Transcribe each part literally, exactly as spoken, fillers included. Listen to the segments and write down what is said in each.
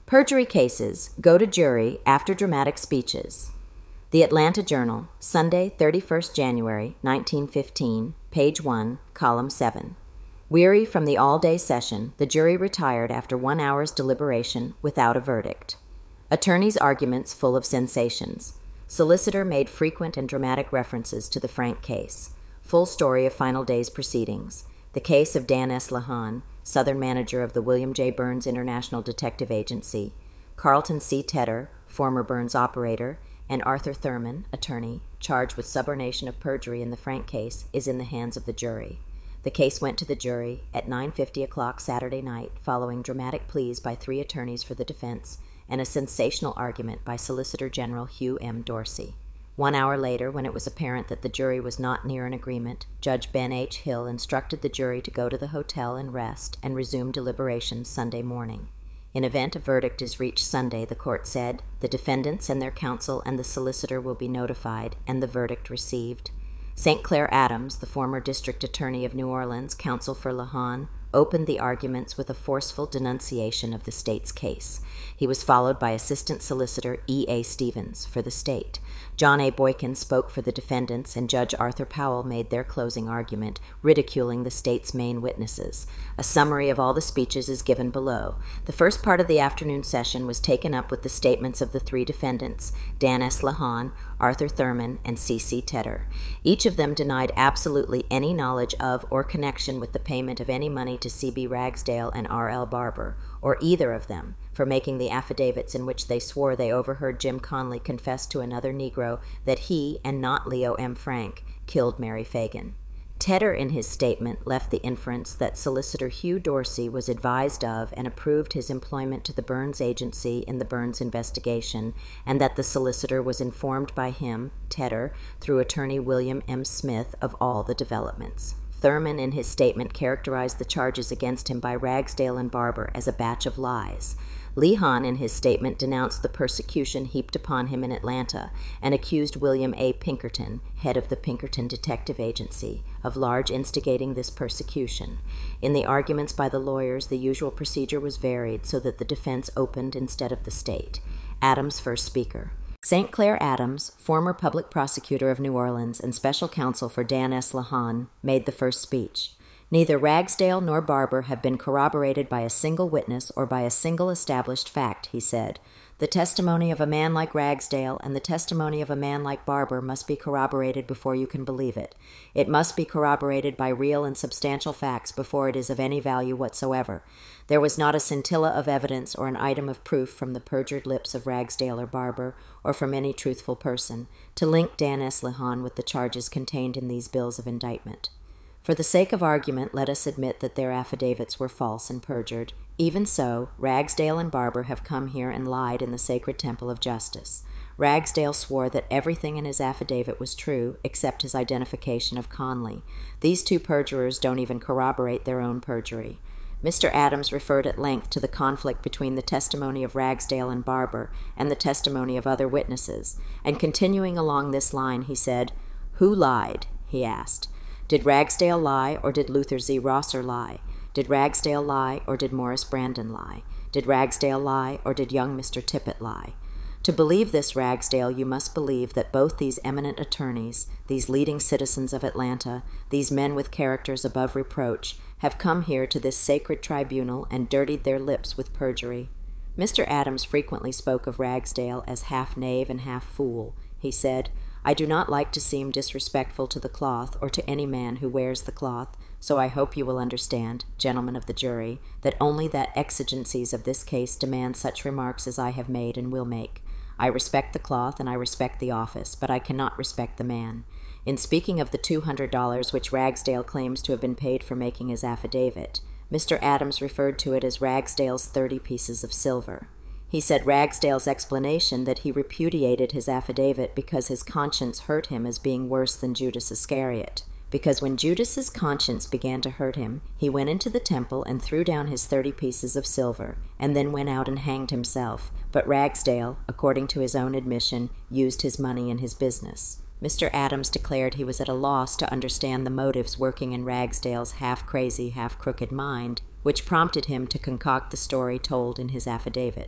Perjury cases go to jury after dramatic speeches. The Atlanta Journal, Sunday, thirty-first January, nineteen fifteen, page one, column seven. Weary from the all-day session, the jury retired after one hour's deliberation without a verdict. Attorney's arguments full of sensations. Solicitor made frequent and dramatic references to the Frank case. Full story of final day's proceedings. The case of Dan S. Lahan, Southern manager of the William J. Burns International Detective Agency, Carlton C. Tedder, former Burns operator, and Arthur Thurman, attorney, charged with subornation of perjury in the Frank case, is in the hands of the jury. The case went to the jury at nine fifty o'clock Saturday night, following dramatic pleas by three attorneys for the defense and a sensational argument by Solicitor General Hugh M. Dorsey. One hour later, when it was apparent that the jury was not near an agreement, Judge Ben H. Hill instructed the jury to go to the hotel and rest and resume deliberations Sunday morning. In event a verdict is reached Sunday, the court said, the defendants and their counsel and the solicitor will be notified and the verdict received. Saint Clair Adams, the former district attorney of New Orleans, counsel for Lahan, opened the arguments with a forceful denunciation of the state's case. He was followed by Assistant Solicitor E. A. Stevens for the state. John A. Boykin spoke for the defendants, and Judge Arthur Powell made their closing argument, ridiculing the state's main witnesses. A summary of all the speeches is given below. The first part of the afternoon session was taken up with the statements of the three defendants, Dan S. Lahan, Arthur Thurman, and C C. Tedder. Each of them denied absolutely any knowledge of or connection with the payment of any money to C B. Ragsdale and R L. Barber, or either of them, for making the affidavits in which they swore they overheard Jim Conley confess to another Negro that he, and not Leo M. Frank, killed Mary Fagan. Tedder, in his statement, left the inference that Solicitor Hugh Dorsey was advised of and approved his employment to the Burns Agency in the Burns investigation, and that the solicitor was informed by him, Tedder, through attorney William M. Smith, of all the developments. Thurman, in his statement, characterized the charges against him by Ragsdale and Barber as a batch of lies. Lahan, in his statement, denounced the persecution heaped upon him in Atlanta and accused William A. Pinkerton, head of the Pinkerton Detective Agency, of large instigating this persecution. In the arguments by the lawyers, the usual procedure was varied so that the defense opened instead of the state. Adams, first speaker. Saint Clair Adams, former public prosecutor of New Orleans and special counsel for Dan S. Lahan, made the first speech. Neither Ragsdale nor Barber have been corroborated by a single witness or by a single established fact, he said. The testimony of a man like Ragsdale and the testimony of a man like Barber must be corroborated before you can believe it. It must be corroborated by real and substantial facts before it is of any value whatsoever. There was not a scintilla of evidence or an item of proof from the perjured lips of Ragsdale or Barber, or from any truthful person, to link Dan S. Lahan with the charges contained in these bills of indictment. For the sake of argument, let us admit that their affidavits were false and perjured. Even so, Ragsdale and Barber have come here and lied in the sacred temple of justice. Ragsdale swore that everything in his affidavit was true, except his identification of Conley. These two perjurers don't even corroborate their own perjury. Mister Adams referred at length to the conflict between the testimony of Ragsdale and Barber and the testimony of other witnesses, and continuing along this line, he said, "Who lied?" he asked. Did Ragsdale lie, or did Luther Z. Rosser lie? Did Ragsdale lie, or did Morris Brandon lie? Did Ragsdale lie, or did young Mister Tippett lie? To believe this, Ragsdale, you must believe that both these eminent attorneys, these leading citizens of Atlanta, these men with characters above reproach, have come here to this sacred tribunal and dirtied their lips with perjury. Mister Adams frequently spoke of Ragsdale as half knave and half fool. He said, I do not like to seem disrespectful to the cloth or to any man who wears the cloth, so I hope you will understand, gentlemen of the jury, that only that exigencies of this case demand such remarks as I have made and will make. I respect the cloth and I respect the office, but I cannot respect the man. In speaking of the two hundred dollars which Ragsdale claims to have been paid for making his affidavit, Mister Adams referred to it as Ragsdale's thirty pieces of silver. He said Ragsdale's explanation that he repudiated his affidavit because his conscience hurt him as being worse than Judas Iscariot. Because when Judas's conscience began to hurt him, he went into the temple and threw down his thirty pieces of silver, and then went out and hanged himself. But Ragsdale, according to his own admission, used his money in his business. Mister Adams declared he was at a loss to understand the motives working in Ragsdale's half-crazy, half-crooked mind, which prompted him to concoct the story told in his affidavit.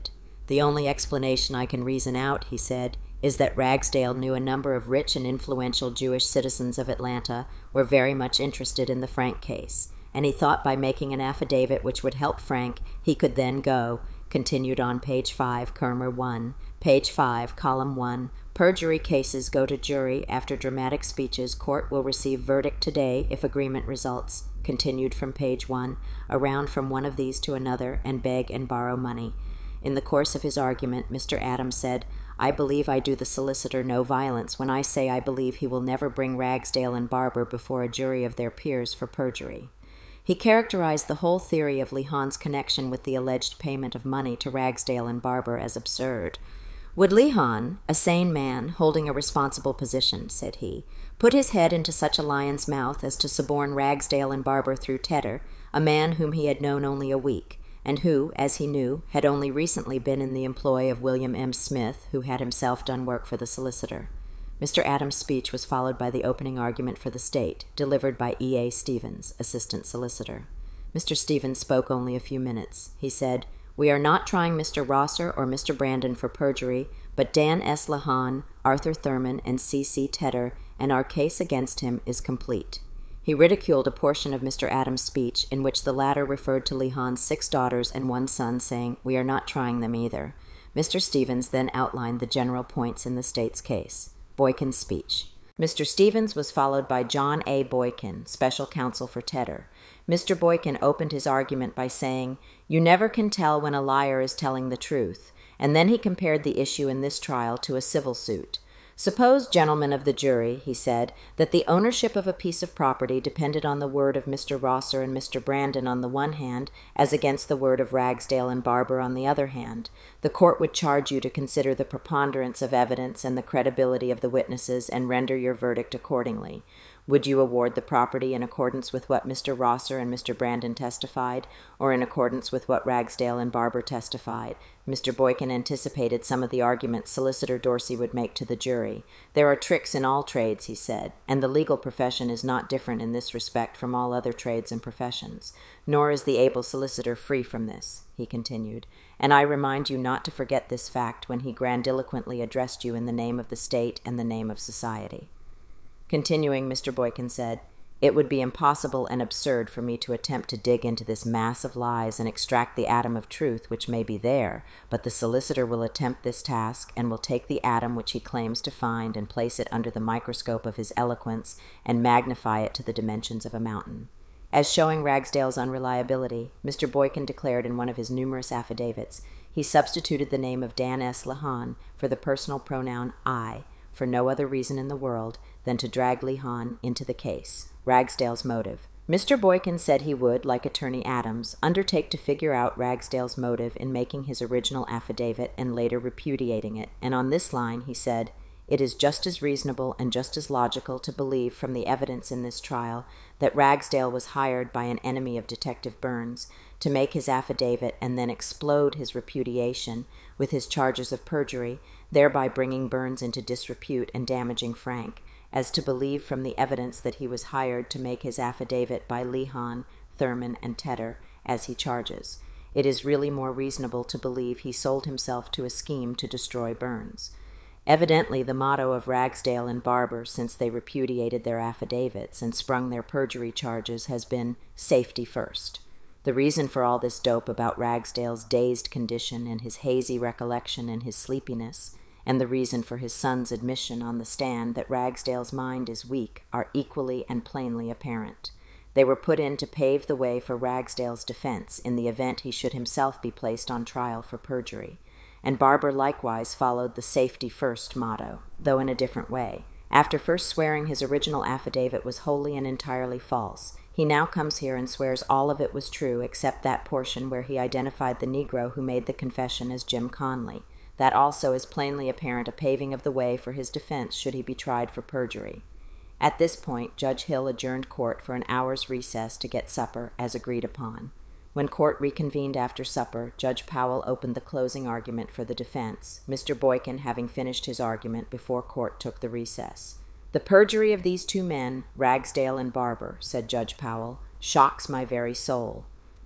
"The only explanation I can reason out," he said, "is that Ragsdale knew a number of rich and influential Jewish citizens of Atlanta were very much interested in the Frank case, and he thought by making an affidavit which would help Frank, he could then go," continued on page five, Kermer one, page five, column one, "Perjury cases go to jury after dramatic speeches. Court will receive verdict today if agreement results," continued from page one, "around from one of these to another and beg and borrow money." In the course of his argument, Mister Adams said, "I believe I do the solicitor no violence when I say I believe he will never bring Ragsdale and Barber before a jury of their peers for perjury." He characterized the whole theory of Lehon's connection with the alleged payment of money to Ragsdale and Barber as absurd. "Would Lehon, a sane man holding a responsible position," said he, "put his head into such a lion's mouth as to suborn Ragsdale and Barber through Tedder, a man whom he had known only a week, and who, as he knew, had only recently been in the employ of William M. Smith, who had himself done work for the solicitor?" Mister Adams' speech was followed by the opening argument for the state, delivered by E. A. Stevens, assistant solicitor. Mister Stevens spoke only a few minutes. He said, "We are not trying Mister Rosser or Mister Brandon for perjury, but Dan S. Lehon, Arthur Thurman, and C. C. Tedder, and our case against him is complete." He ridiculed a portion of Mister Adams' speech in which the latter referred to Lehon's six daughters and one son, saying, "We are not trying them either." Mister Stevens then outlined the general points in the state's case. Boykin's speech. Mister Stevens was followed by John A. Boykin, special counsel for Tedder. Mister Boykin opened his argument by saying, "You never can tell when a liar is telling the truth," and then he compared the issue in this trial to a civil suit. "Suppose, gentlemen of the jury," he said, "that the ownership of a piece of property depended on the word of Mister Rosser and Mister Brandon on the one hand, as against the word of Ragsdale and Barber on the other hand. The court would charge you to consider the preponderance of evidence and the credibility of the witnesses and render your verdict accordingly. Would you award the property in accordance with what Mister Rosser and Mister Brandon testified, or in accordance with what Ragsdale and Barber testified?" Mister Boykin anticipated some of the arguments Solicitor Dorsey would make to the jury. "There are tricks in all trades," he said, "and the legal profession is not different in this respect from all other trades and professions. Nor is the able solicitor free from this," he continued, "and I remind you not to forget this fact when he grandiloquently addressed you in the name of the state and the name of society." Continuing, Mister Boykin said, "It would be impossible and absurd for me to attempt to dig into this mass of lies and extract the atom of truth which may be there, but the solicitor will attempt this task and will take the atom which he claims to find and place it under the microscope of his eloquence and magnify it to the dimensions of a mountain." As showing Ragsdale's unreliability, Mister Boykin declared in one of his numerous affidavits, he substituted the name of Dan S. Lehon for the personal pronoun I, for no other reason in the world than to drag Lehon into the case. Ragsdale's motive. Mister Boykin said he would, like Attorney Adams, undertake to figure out Ragsdale's motive in making his original affidavit and later repudiating it, and on this line he said, "It is just as reasonable and just as logical to believe from the evidence in this trial that Ragsdale was hired by an enemy of Detective Burns to make his affidavit and then explode his repudiation with his charges of perjury, thereby bringing Burns into disrepute and damaging Frank, as to believe from the evidence that he was hired to make his affidavit by Lehon, Thurman, and Tedder, as he charges. It is really more reasonable to believe he sold himself to a scheme to destroy Burns." Evidently, the motto of Ragsdale and Barber since they repudiated their affidavits and sprung their perjury charges has been safety first. The reason for all this dope about Ragsdale's dazed condition and his hazy recollection and his sleepiness, and the reason for his son's admission on the stand that Ragsdale's mind is weak, are equally and plainly apparent. They were put in to pave the way for Ragsdale's defense in the event he should himself be placed on trial for perjury. And Barber likewise followed the safety-first motto, though in a different way. After first swearing his original affidavit was wholly and entirely false, he now comes here and swears all of it was true except that portion where he identified the Negro who made the confession as Jim Conley. That also is plainly apparent a paving of the way for his defense should he be tried for perjury. At this point, Judge Hill adjourned court for an hour's recess to get supper, as agreed upon. When court reconvened after supper, Judge Powell opened the closing argument for the defense, Mister Boykin having finished his argument before court took the recess. "The perjury of these two men, Ragsdale and Barber," said Judge Powell, "shocks my very soul.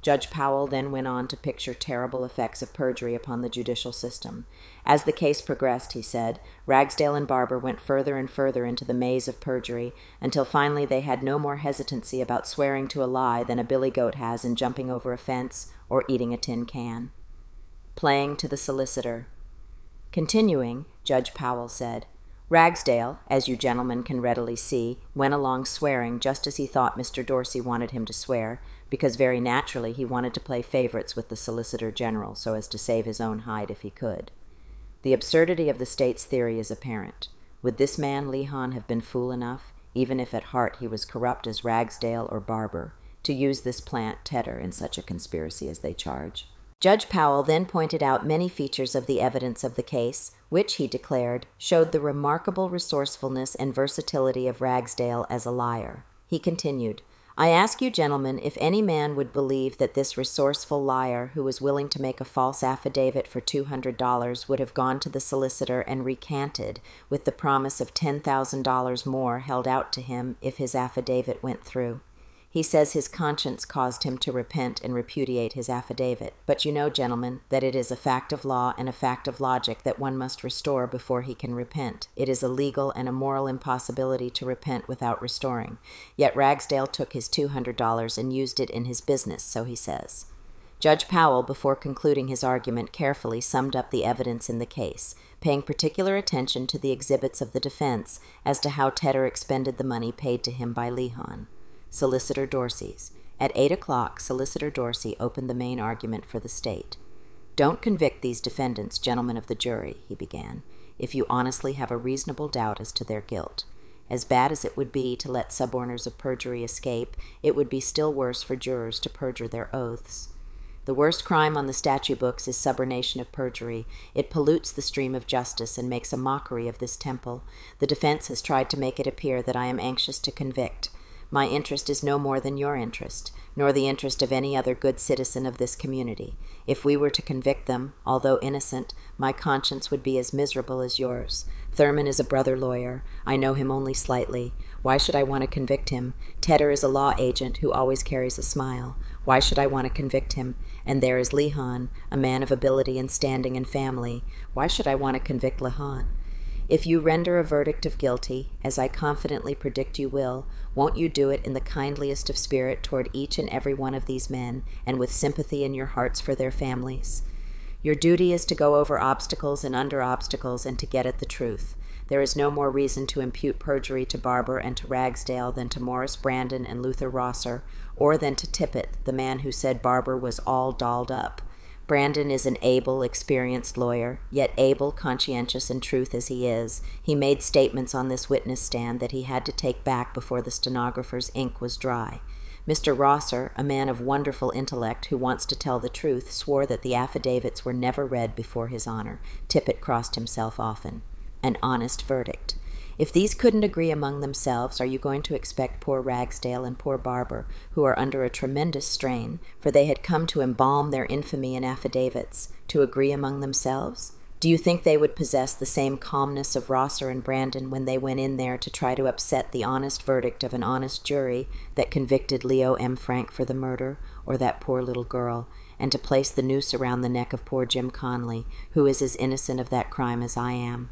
Judge Powell then went on to picture terrible effects of perjury upon the judicial system. As the case progressed, he said, Ragsdale and Barber went further and further into the maze of perjury until finally they had no more hesitancy about swearing to a lie than a billy goat has in jumping over a fence or eating a tin can. Playing to the solicitor. Continuing, Judge Powell said, Ragsdale, as you gentlemen can readily see, went along swearing just as he thought Mister Dorsey wanted him to swear, because very naturally he wanted to play favorites with the Solicitor General so as to save his own hide if he could. The absurdity of the state's theory is apparent. Would this man Lehon have been fool enough, even if at heart he was corrupt as Ragsdale or Barber, to use this plant Tedder in such a conspiracy as they charge? Judge Powell then pointed out many features of the evidence of the case, which, he declared, showed the remarkable resourcefulness and versatility of Ragsdale as a liar. He continued, I ask you, gentlemen, if any man would believe that this resourceful liar, who was willing to make a false affidavit for two hundred dollars, would have gone to the solicitor and recanted, with the promise of ten thousand dollars more held out to him if his affidavit went through. He says his conscience caused him to repent and repudiate his affidavit. But you know, gentlemen, that it is a fact of law and a fact of logic that one must restore before he can repent. It is a legal and a moral impossibility to repent without restoring. Yet Ragsdale took his two hundred dollars and used it in his business, so he says. Judge Powell, before concluding his argument, carefully summed up the evidence in the case, paying particular attention to the exhibits of the defense as to how Tedder expended the money paid to him by Lehon. Solicitor Dorsey's. At eight o'clock, Solicitor Dorsey opened the main argument for the state. Don't convict these defendants, gentlemen of the jury, he began, if you honestly have a reasonable doubt as to their guilt. As bad as it would be to let suborners of perjury escape, it would be still worse for jurors to perjure their oaths. The worst crime on the statute books is subornation of perjury. It pollutes the stream of justice and makes a mockery of this temple. The defense has tried to make it appear that I am anxious to convict. My interest is no more than your interest, nor the interest of any other good citizen of this community. If we were to convict them, although innocent, my conscience would be as miserable as yours. Thurman is a brother lawyer. I know him only slightly. Why should I want to convict him? Tedder is a law agent who always carries a smile. Why should I want to convict him? And there is Lehon, a man of ability and standing and family. Why should I want to convict Lehon? If you render a verdict of guilty, as I confidently predict you will, won't you do it in the kindliest of spirit toward each and every one of these men, and with sympathy in your hearts for their families? Your duty is to go over obstacles and under obstacles and to get at the truth. There is no more reason to impute perjury to Barber and to Ragsdale than to Morris Brandon and Luther Rosser, or than to Tippett, the man who said Barber was all dolled up. Brandon is an able, experienced lawyer, yet able, conscientious in truth as he is. He made statements on this witness stand that he had to take back before the stenographer's ink was dry. Mister Rosser, a man of wonderful intellect who wants to tell the truth, swore that the affidavits were never read before his honor. Tippett crossed himself often. An honest verdict. If these couldn't agree among themselves, are you going to expect poor Ragsdale and poor Barber, who are under a tremendous strain, for they had come to embalm their infamy in affidavits, to agree among themselves? Do you think they would possess the same calmness of Rosser and Brandon when they went in there to try to upset the honest verdict of an honest jury that convicted Leo M. Frank for the murder, or that poor little girl, and to place the noose around the neck of poor Jim Conley, who is as innocent of that crime as I am?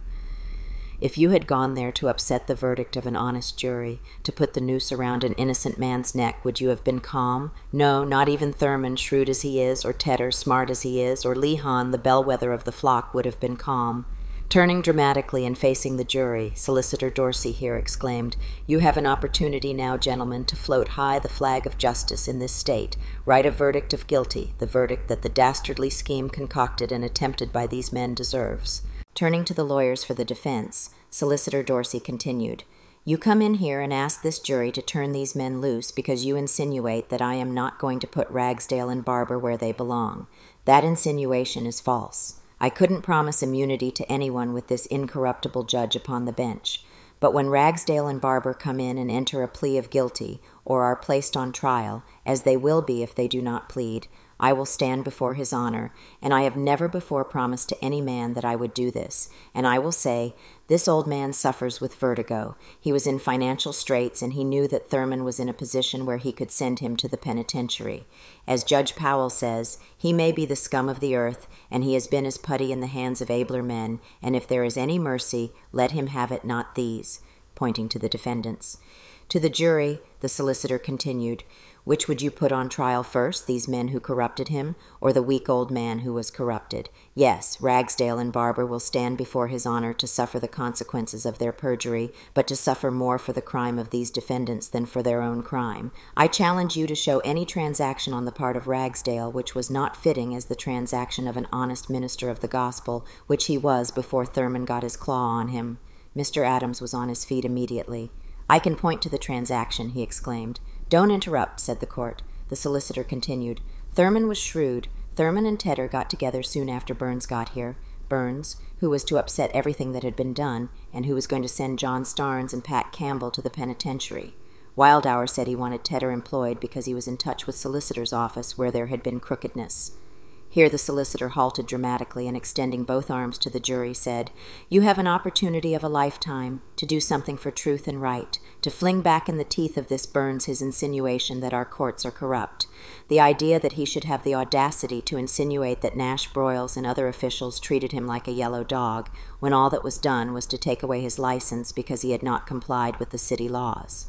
If you had gone there to upset the verdict of an honest jury, to put the noose around an innocent man's neck, would you have been calm? No, not even Thurman, shrewd as he is, or Tedder, smart as he is, or Lehon, the bellwether of the flock, would have been calm. Turning dramatically and facing the jury, Solicitor Dorsey here exclaimed, "You have an opportunity now, gentlemen, to float high the flag of justice in this state, write a verdict of guilty, the verdict that the dastardly scheme concocted and attempted by these men deserves." Turning to the lawyers for the defense, Solicitor Dorsey continued, "You come in here and ask this jury to turn these men loose because you insinuate that I am not going to put Ragsdale and Barber where they belong. That insinuation is false. I couldn't promise immunity to anyone with this incorruptible judge upon the bench. But when Ragsdale and Barber come in and enter a plea of guilty, or are placed on trial, as they will be if they do not plead, I will stand before his honor, and I have never before promised to any man that I would do this. And I will say, this old man suffers with vertigo. He was in financial straits, and he knew that Thurman was in a position where he could send him to the penitentiary. As Judge Powell says, he may be the scum of the earth, and he has been as putty in the hands of abler men, and if there is any mercy, let him have it, not these, pointing to the defendants. To the jury, the solicitor continued, which would you put on trial first, these men who corrupted him, or the weak old man who was corrupted? Yes, Ragsdale and Barber will stand before his honor to suffer the consequences of their perjury, but to suffer more for the crime of these defendants than for their own crime. I challenge you to show any transaction on the part of Ragsdale which was not fitting as the transaction of an honest minister of the gospel, which he was before Thurman got his claw on him. Mister Adams was on his feet immediately. I can point to the transaction, he exclaimed. Don't interrupt, said the court. The solicitor continued. Thurman was shrewd. Thurman and Tedder got together soon after Burns got here. Burns, who was to upset everything that had been done, and who was going to send John Starnes and Pat Campbell to the penitentiary. Wildauer said he wanted Tedder employed because he was in touch with solicitor's office where there had been crookedness. Here the solicitor halted dramatically and, extending both arms to the jury, said, You have an opportunity of a lifetime to do something for truth and right, to fling back in the teeth of this Burns his insinuation that our courts are corrupt. The idea that he should have the audacity to insinuate that Nash Broyles and other officials treated him like a yellow dog, when all that was done was to take away his license because he had not complied with the city laws.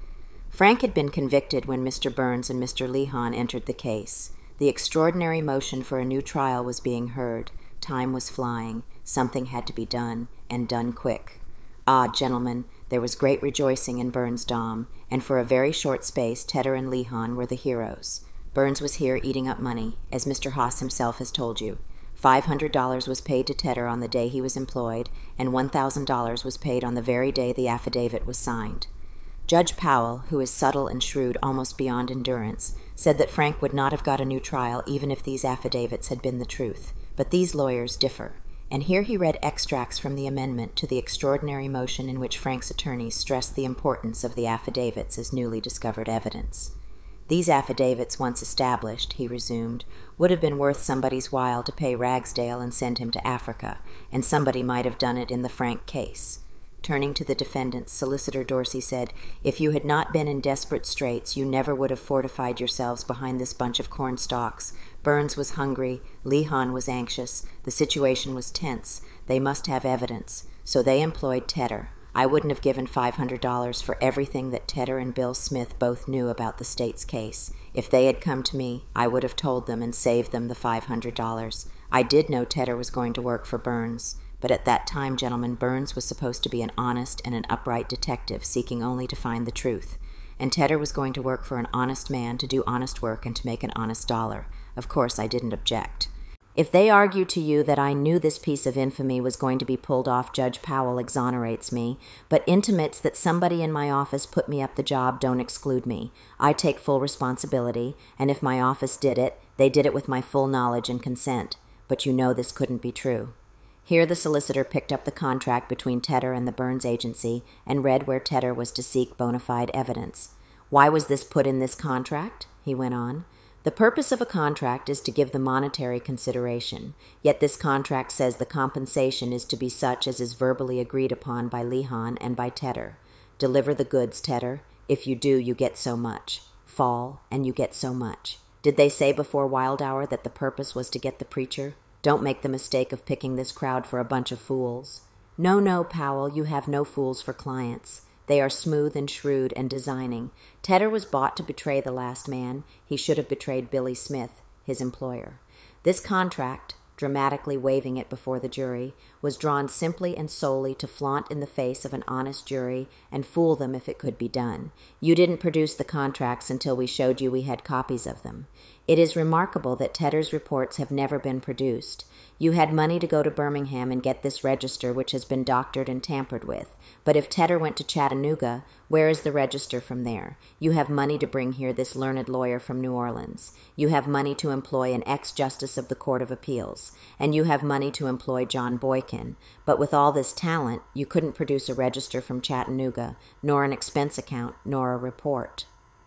Frank had been convicted when Mister Burns and Mister Lehon entered the case. The extraordinary motion for a new trial was being heard. Time was flying. Something had to be done, and done quick. Ah, gentlemen, there was great rejoicing in Burns' Dom, and for a very short space Tedder and Lehon were the heroes. Burns was here eating up money, as Mister Haas himself has told you. Five hundred dollars was paid to Tedder on the day he was employed, and one thousand dollars was paid on the very day the affidavit was signed. Judge Powell, who is subtle and shrewd almost beyond endurance, said that Frank would not have got a new trial even if these affidavits had been the truth. But these lawyers differ. And here he read extracts from the amendment to the extraordinary motion in which Frank's attorneys stressed the importance of the affidavits as newly discovered evidence. These affidavits, once established, he resumed, would have been worth somebody's while to pay Ragsdale and send him to Africa, and somebody might have done it in the Frank case. Turning to the defendants, Solicitor Dorsey said, If you had not been in desperate straits, you never would have fortified yourselves behind this bunch of corn stalks. Burns was hungry. Lehon was anxious. The situation was tense. They must have evidence. So they employed Tedder. I wouldn't have given five hundred dollars for everything that Tedder and Bill Smith both knew about the state's case. If they had come to me, I would have told them and saved them the five hundred dollars. I did know Tedder was going to work for Burns. But at that time, gentlemen, Burns was supposed to be an honest and an upright detective seeking only to find the truth. And Tedder was going to work for an honest man to do honest work and to make an honest dollar. Of course, I didn't object. If they argue to you that I knew this piece of infamy was going to be pulled off, Judge Powell exonerates me, but intimates that somebody in my office put me up the job, don't exclude me. I take full responsibility, and if my office did it, they did it with my full knowledge and consent. But you know this couldn't be true. Here the solicitor picked up the contract between Tedder and the Burns agency and read where Tedder was to seek bona fide evidence. Why was this put in this contract? He went on. The purpose of a contract is to give the monetary consideration, yet this contract says the compensation is to be such as is verbally agreed upon by Lehon and by Tedder. Deliver the goods, Tedder. If you do, you get so much. Fall, and you get so much. Did they say before Wildauer that the purpose was to get the preacher? Don't make the mistake of picking this crowd for a bunch of fools. No, no, Powell, you have no fools for clients. They are smooth and shrewd and designing. Tedder was bought to betray the last man. He should have betrayed Billy Smith, his employer. This contract, dramatically waving it before the jury, was drawn simply and solely to flaunt in the face of an honest jury and fool them if it could be done. You didn't produce the contracts until we showed you we had copies of them. It is remarkable that Tedder's reports have never been produced. You had money to go to Birmingham and get this register which has been doctored and tampered with. But if Tedder went to Chattanooga, where is the register from there? You have money to bring here this learned lawyer from New Orleans. You have money to employ an ex-justice of the Court of Appeals. And you have money to employ John Boykin. But with all this talent, you couldn't produce a register from Chattanooga, nor an expense account, nor a report.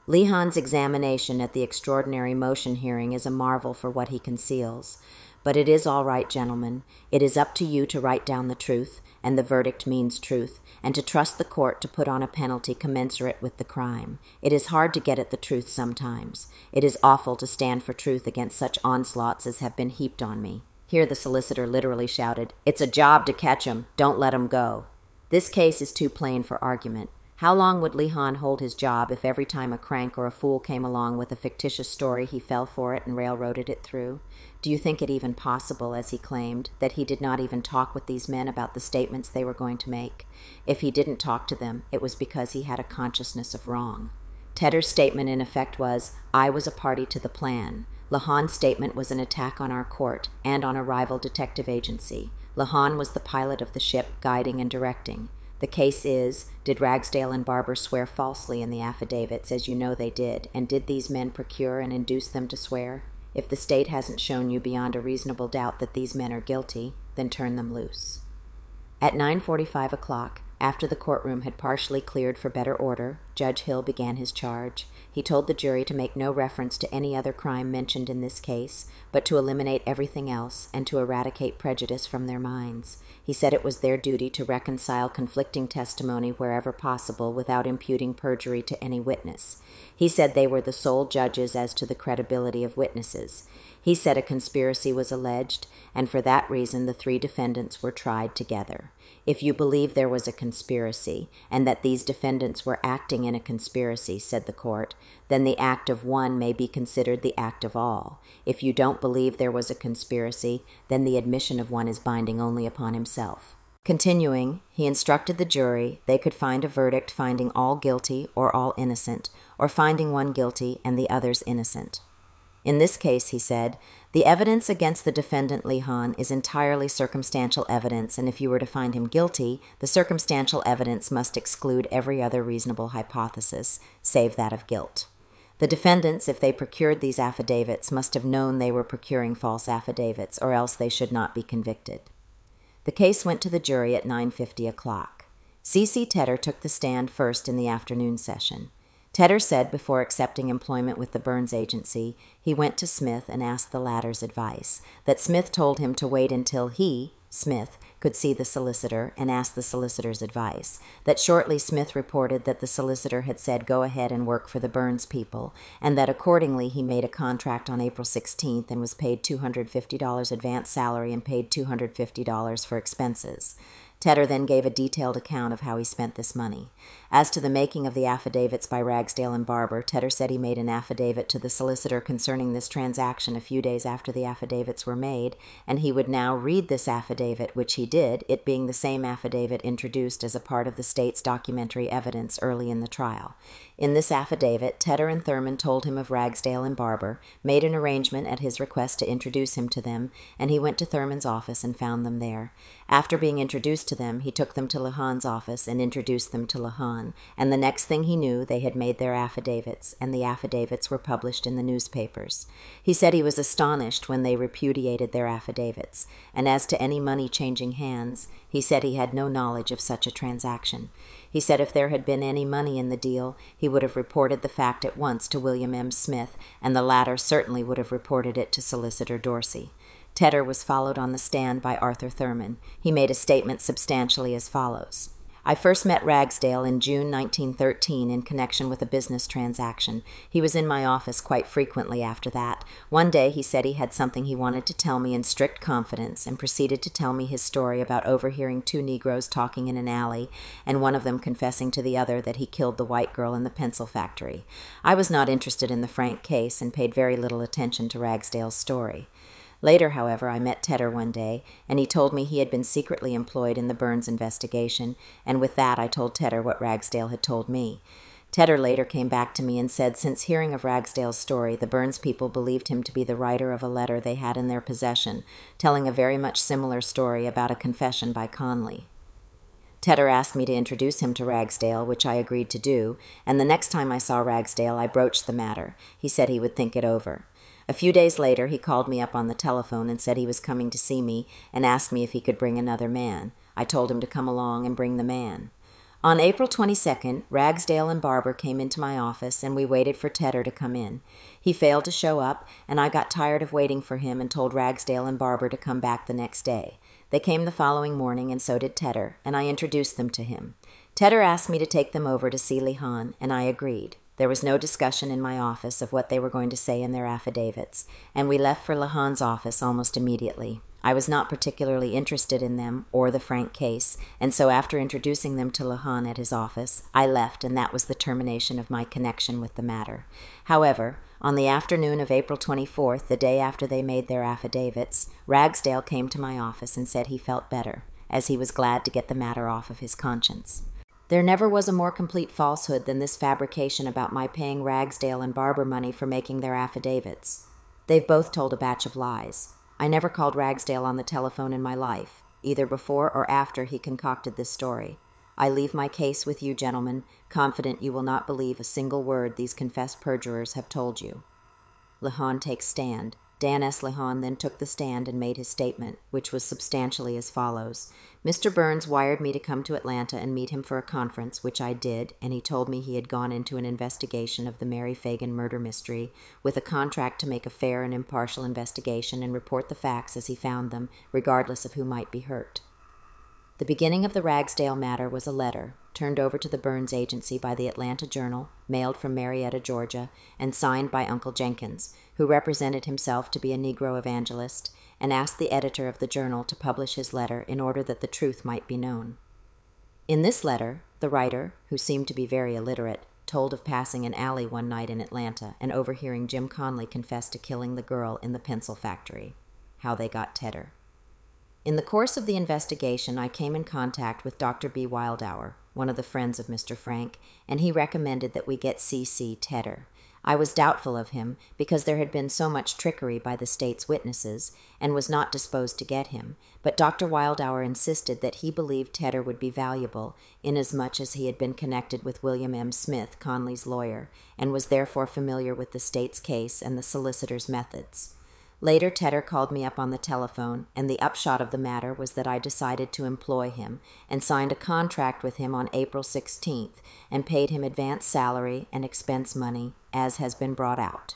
Lehan's examination at the extraordinary motion hearing is a marvel for what he conceals. But it is all right, gentlemen. It is up to you to write down the truth, and the verdict means truth, and to trust the court to put on a penalty commensurate with the crime. It is hard to get at the truth sometimes. It is awful to stand for truth against such onslaughts as have been heaped on me." Here the solicitor literally shouted, "It's a job to catch 'em. Don't let 'em go." This case is too plain for argument. How long would Lehan hold his job if every time a crank or a fool came along with a fictitious story he fell for it and railroaded it through? Do you think it even possible, as he claimed, that he did not even talk with these men about the statements they were going to make? If he didn't talk to them, it was because he had a consciousness of wrong. Tedder's statement in effect was, "I was a party to the plan." Lehan's statement was an attack on our court and on a rival detective agency. Lehan was the pilot of the ship, guiding and directing. The case is, did Ragsdale and Barber swear falsely in the affidavits, as you know they did, and did these men procure and induce them to swear? If the state hasn't shown you beyond a reasonable doubt that these men are guilty, then turn them loose. At nine forty-five o'clock, after the courtroom had partially cleared for better order, Judge Hill began his charge. He told the jury to make no reference to any other crime mentioned in this case, but to eliminate everything else and to eradicate prejudice from their minds. He said it was their duty to reconcile conflicting testimony wherever possible without imputing perjury to any witness. He said they were the sole judges as to the credibility of witnesses. He said a conspiracy was alleged, and for that reason the three defendants were tried together. If you believe there was a conspiracy, and that these defendants were acting in a conspiracy, said the court, then the act of one may be considered the act of all. If you don't believe there was a conspiracy, then the admission of one is binding only upon himself. Continuing, he instructed the jury they could find a verdict finding all guilty or all innocent, or finding one guilty and the others innocent. In this case, he said, the evidence against the defendant Lehan is entirely circumstantial evidence, and if you were to find him guilty, the circumstantial evidence must exclude every other reasonable hypothesis, save that of guilt. The defendants, if they procured these affidavits, must have known they were procuring false affidavits, or else they should not be convicted. The case went to the jury at nine fifty o'clock. C C Tedder took the stand first in the afternoon session. Tedder said before accepting employment with the Burns Agency, he went to Smith and asked the latter's advice, that Smith told him to wait until he, Smith, could see the solicitor and ask the solicitor's advice, that shortly Smith reported that the solicitor had said go ahead and work for the Burns people, and that accordingly he made a contract on April sixteenth and was paid two hundred fifty dollars advance salary and paid two hundred fifty dollars for expenses. Tedder then gave a detailed account of how he spent this money. As to the making of the affidavits by Ragsdale and Barber, Tedder said he made an affidavit to the solicitor concerning this transaction a few days after the affidavits were made, and he would now read this affidavit, which he did, it being the same affidavit introduced as a part of the state's documentary evidence early in the trial. In this affidavit, Tedder and Thurman told him of Ragsdale and Barber, made an arrangement at his request to introduce him to them, and he went to Thurman's office and found them there. After being introduced to them, he took them to Lehan's office and introduced them to Lehan, and the next thing he knew, they had made their affidavits, and the affidavits were published in the newspapers. He said he was astonished when they repudiated their affidavits, and as to any money changing hands, he said he had no knowledge of such a transaction. He said if there had been any money in the deal, he would have reported the fact at once to William M. Smith, and the latter certainly would have reported it to Solicitor Dorsey. Tedder was followed on the stand by Arthur Thurman. He made a statement substantially as follows. I first met Ragsdale in June nineteen thirteen in connection with a business transaction. He was in my office quite frequently after that. One day he said he had something he wanted to tell me in strict confidence, and proceeded to tell me his story about overhearing two Negroes talking in an alley, and one of them confessing to the other that he killed the white girl in the pencil factory. I was not interested in the Frank case, and paid very little attention to Ragsdale's story. Later, however, I met Tedder one day, and he told me he had been secretly employed in the Burns investigation, and with that I told Tedder what Ragsdale had told me. Tedder later came back to me and said since hearing of Ragsdale's story, the Burns people believed him to be the writer of a letter they had in their possession, telling a very much similar story about a confession by Conley. Tedder asked me to introduce him to Ragsdale, which I agreed to do, and the next time I saw Ragsdale I broached the matter. He said he would think it over. A few days later, he called me up on the telephone and said he was coming to see me and asked me if he could bring another man. I told him to come along and bring the man. On April twenty-second, Ragsdale and Barber came into my office, and we waited for Tedder to come in. He failed to show up, and I got tired of waiting for him and told Ragsdale and Barber to come back the next day. They came the following morning, and so did Tedder, and I introduced them to him. Tedder asked me to take them over to see Lihan, and I agreed. There was no discussion in my office of what they were going to say in their affidavits, and we left for Lihan's office almost immediately. I was not particularly interested in them or the Frank case, and so after introducing them to Lihan at his office, I left, and that was the termination of my connection with the matter. However, on the afternoon of April twenty-fourth, the day after they made their affidavits, Ragsdale came to my office and said he felt better, as he was glad to get the matter off of his conscience. There never was a more complete falsehood than this fabrication about my paying Ragsdale and Barber money for making their affidavits. They've both told a batch of lies. I never called Ragsdale on the telephone in my life, either before or after he concocted this story. I leave my case with you, gentlemen, confident you will not believe a single word these confessed perjurers have told you. Lihan takes stand. Dan S. Lihan then took the stand and made his statement, which was substantially as follows. Mister Burns wired me to come to Atlanta and meet him for a conference, which I did, and he told me he had gone into an investigation of the Mary Fagan murder mystery with a contract to make a fair and impartial investigation and report the facts as he found them, regardless of who might be hurt. The beginning of the Ragsdale matter was a letter, turned over to the Burns Agency by the Atlanta Journal, mailed from Marietta, Georgia, and signed by Uncle Jenkins, who represented himself to be a Negro evangelist, and asked the editor of the Journal to publish his letter in order that the truth might be known. In this letter, the writer, who seemed to be very illiterate, told of passing an alley one night in Atlanta and overhearing Jim Conley confess to killing the girl in the pencil factory, how they got Tedder. In the course of the investigation, I came in contact with Doctor B. Wildauer, one of the friends of Mister Frank, and he recommended that we get C C Tedder. I was doubtful of him because there had been so much trickery by the state's witnesses and was not disposed to get him, but Doctor Wildauer insisted that he believed Tedder would be valuable inasmuch as he had been connected with William M. Smith, Conley's lawyer, and was therefore familiar with the state's case and the solicitor's methods. Later, Tedder called me up on the telephone, and the upshot of the matter was that I decided to employ him and signed a contract with him on April sixteenth and paid him advance salary and expense money, as has been brought out.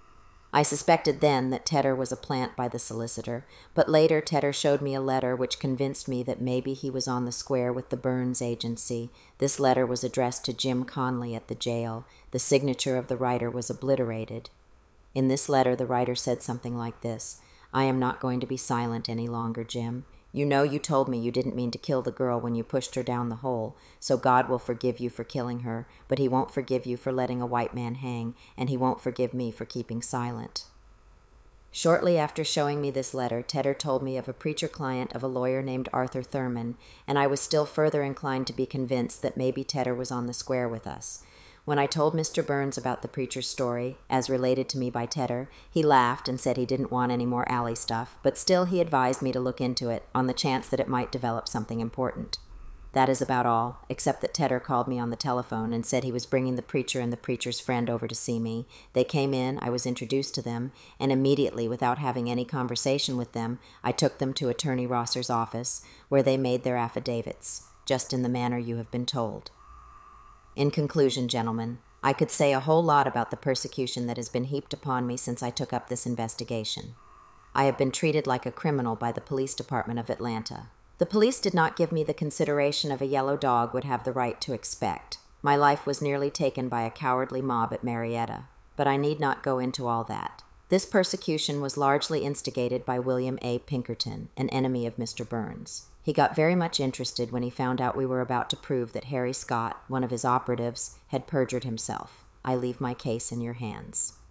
I suspected then that Tedder was a plant by the solicitor, but later Tedder showed me a letter which convinced me that maybe he was on the square with the Burns Agency. This letter was addressed to Jim Conley at the jail. The signature of the writer was obliterated. In this letter, the writer said something like this: I am not going to be silent any longer, Jim. You know you told me you didn't mean to kill the girl when you pushed her down the hole, so God will forgive you for killing her, but he won't forgive you for letting a white man hang, and he won't forgive me for keeping silent. Shortly after showing me this letter, Tedder told me of a preacher client of a lawyer named Arthur Thurman, and I was still further inclined to be convinced that maybe Tedder was on the square with us. When I told Mister Burns about the preacher's story, as related to me by Tedder, he laughed and said he didn't want any more alley stuff, but still he advised me to look into it on the chance that it might develop something important. That is about all, except that Tedder called me on the telephone and said he was bringing the preacher and the preacher's friend over to see me. They came in, I was introduced to them, and immediately, without having any conversation with them, I took them to Attorney Rosser's office, where they made their affidavits, just in the manner you have been told. In conclusion, gentlemen, I could say a whole lot about the persecution that has been heaped upon me since I took up this investigation. I have been treated like a criminal by the police department of Atlanta. The police did not give me the consideration of a yellow dog would have the right to expect. My life was nearly taken by a cowardly mob at Marietta, but I need not go into all that. This persecution was largely instigated by William A. Pinkerton, an enemy of Mister Burns. He got very much interested when he found out we were about to prove that Harry Scott, one of his operatives, had perjured himself. I leave my case in your hands.